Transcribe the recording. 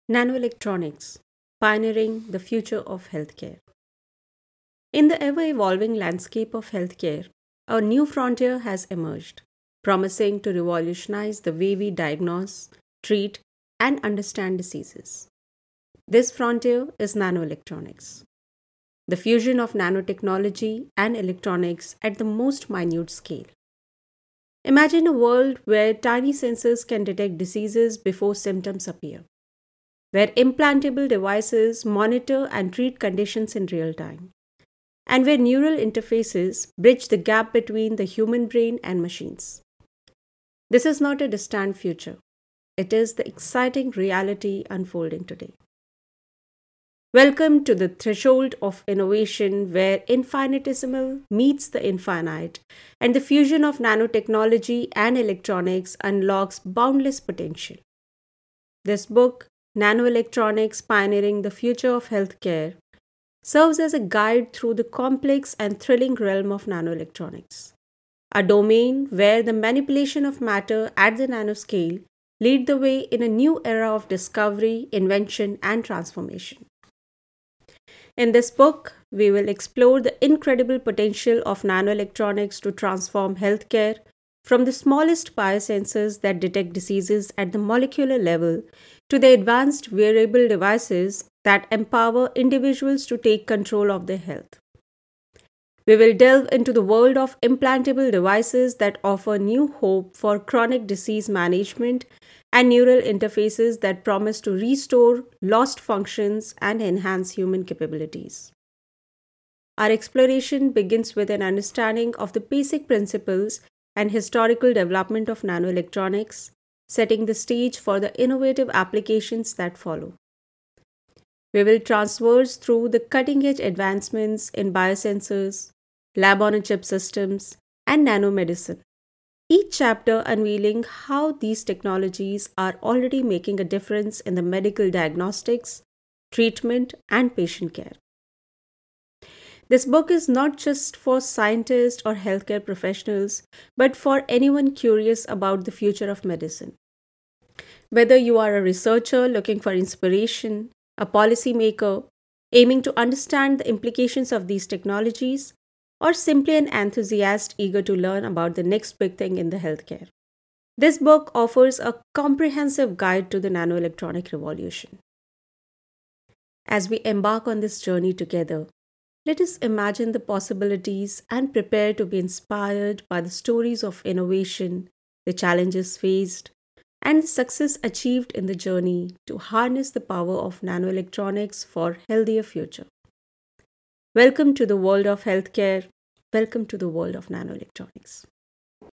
Nanoelectronics, pioneering the future of healthcare. In the ever evolving landscape of healthcare, a new frontier has emerged, promising to revolutionize the way we diagnose, treat, and understand diseases. This frontier is nanoelectronics, the fusion of nanotechnology and electronics at the most minute scale. Imagine a world where tiny sensors can detect diseases before symptoms appear, where implantable devices monitor and treat conditions in real time, and where neural interfaces bridge the gap between the human brain and machines. This is not a distant future, it is the exciting reality unfolding today. Welcome to the threshold of innovation where infinitesimal meets the infinite, and the fusion of nanotechnology and electronics unlocks boundless potential. This book, Nanoelectronics Pioneering the Future of Healthcare, serves as a guide through the complex and thrilling realm of nanoelectronics, a domain where the manipulation of matter at the nanoscale lead the way in a new era of discovery, invention, and transformation. In this book, we will explore the incredible potential of nanoelectronics to transform healthcare from the smallest biosensors that detect diseases at the molecular level to the advanced wearable devices that empower individuals to take control of their health. We will delve into the world of implantable devices that offer new hope for chronic disease management and neural interfaces that promise to restore lost functions and enhance human capabilities. Our exploration begins with an understanding of the basic principles and historical development of nanoelectronics, setting the stage for the innovative applications that follow. We will transverse through the cutting edge advancements in biosensors, lab on a chip systems, and nanomedicine, each chapter unveiling how these technologies are already making a difference in the medical diagnostics, treatment, and patient care. This book is not just for scientists or healthcare professionals, but for anyone curious about the future of medicine. Whether you are a researcher looking for inspiration, a policymaker aiming to understand the implications of these technologies, or simply an enthusiast eager to learn about the next big thing in the healthcare. This book offers a comprehensive guide to the nanoelectronic revolution. As we embark on this journey together, let us imagine the possibilities and prepare to be inspired by the stories of innovation, the challenges faced, and the success achieved in the journey to harness the power of nanoelectronics for healthier future. Welcome to the world of healthcare. Welcome to the world of nanoelectronics.